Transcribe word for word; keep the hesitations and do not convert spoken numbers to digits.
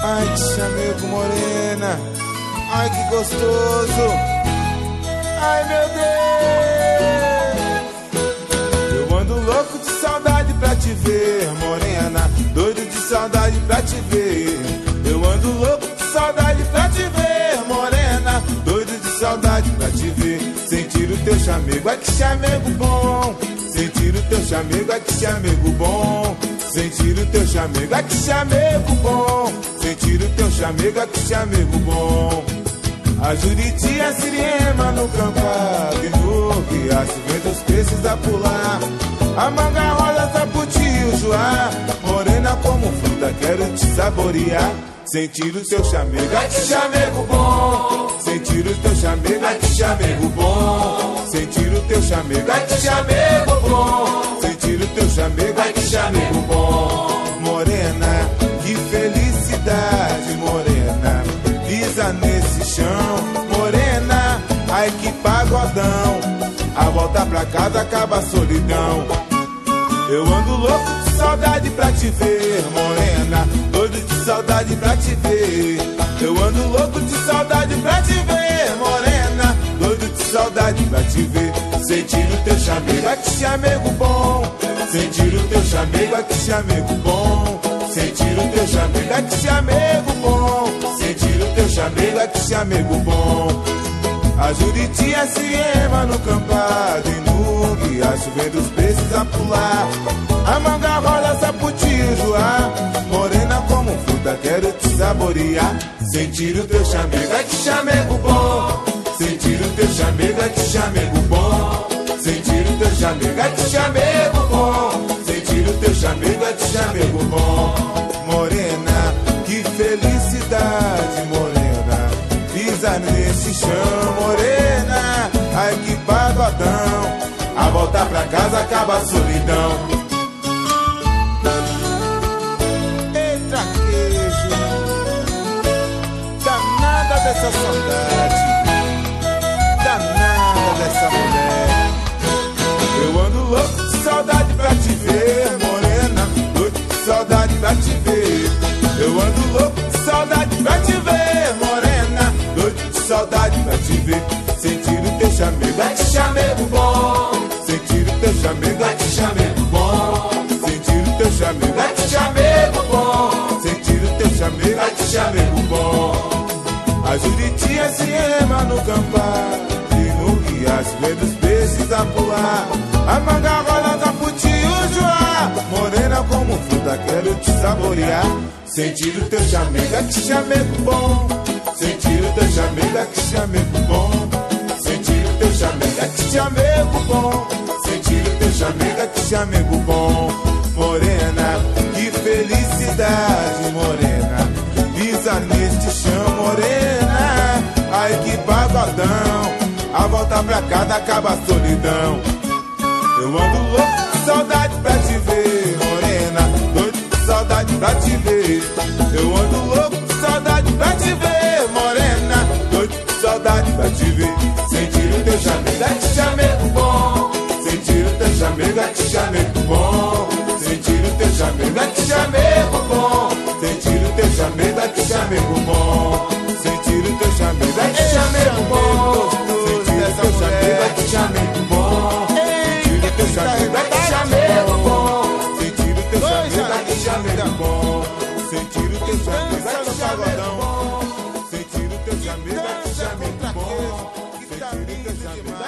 Ai, que chamego, morena. Ai, que gostoso. Ai, meu Deus. Eu ando louco de saudade pra te ver, morena. Doido de saudade pra te ver. Eu ando louco de saudade pra te ver, morena. Doido de saudade pra te ver. Sentir o teu chamego, ai que chamego bom. Sentir o teu chamego, ai que chamego bom. Sentir o teu chamego, ai que chamego bom. Sentir o teu chamego, ai que chamego bom. A Juriti, a Siriema no campado e no riacho, vendo os peixes a pular. A manga rosa, saputi e o joá. Morena como fruta, quero te saborear. Sentir o teu chamego, ai que chamego bom. Sentir o teu chamego, ai que chamego bom. Sentir o teu chamego, ai que chamego bom. Sentir o teu chamego, ai que chamego bom. Morena, que felicidade, morena. Pisa nesse chão, morena. Ai que pagodão. A volta pra casa acaba a solidão. Eu ando louco de saudade pra te ver, morena. Doido de saudade pra te ver. Eu ando louco de saudade pra te ver, morena. Doido de saudade pra te ver. Sentir o teu chamego, ai que chamego bom. Sentir o teu chamego, ai que chamego bom. Sentir o teu chamego, ai que chamego bom. Sentir o teu chamego, ai que chamego bom. A Juriti, a Siriema no campado e no riacho, vendo os peixes a pular. A manga rosa, saputi e o joá. Morena como fruta, quero te saborear. Sentir o teu chamego, ai que chamego bom. Sentir o teu chamego, ai que chamego bom. Sentir o teu chamego, ai que chamego bom. Sentir o teu chamego, ai que chamego bom. Morena, que felicidade, morena. Pisa nesse chão, morena. Ai que pagodão. A volta pra casa acaba a solidão. Eita queijo, danada dessa saudade, danada dessa mulher. Eu ando louco de saudade pra te ver, morena. Louco de saudade pra te ver. Eu ando louco de saudade pra te ver, morena. Doido de saudade pra te ver. Sentir o teu chamego, ai que chamego bom. Sentir o teu chamego, ai que chamego bom. Sentir o teu chamego, ai que chamego bom. Sentir o teu chamego, ai que chamego bom. A Juriti, a Siriema no campado e no riacho, vendo os peixes a pular. A manga rosa, saputi e o joá. Morena como fruta, quero te saborear. Sentir o teu chamego, ai que chamego bom. Sentir o teu chamego, ai que chamego bom. Sentir o teu chamego, ai que chamego bom. Sentir o teu chamego, ai que chamego bom. Morena, que felicidade, morena. Pisa neste chão, morena. Ai que pagodão. A volta pra casa acaba a solidão. Eu ando louco de saudade pra te ver, morena. Doido de saudade pra te ver. Eu ando louco de saudade pra te ver, morena. Doido de saudade pra te ver. Sentir o teu chamego, ai que chamego bom. Sentir o teu chamego, ai que chamego bom. Sentir o teu chamego, ai que chamego bom. Sentir o teu chamego, ai que chamego bom. Sentir o teu chamego, ai que chamego bom. Sentir o teu chamego, ai que chamego bom. Sentir o teu chamego, ai que chamego bom. Sentir o teu chamego, ai que chamego bom. Sentir o teu chamego, ai que pagodão. Sentir o teu chamego, ai que chamego bom. Sentir o teu chamego.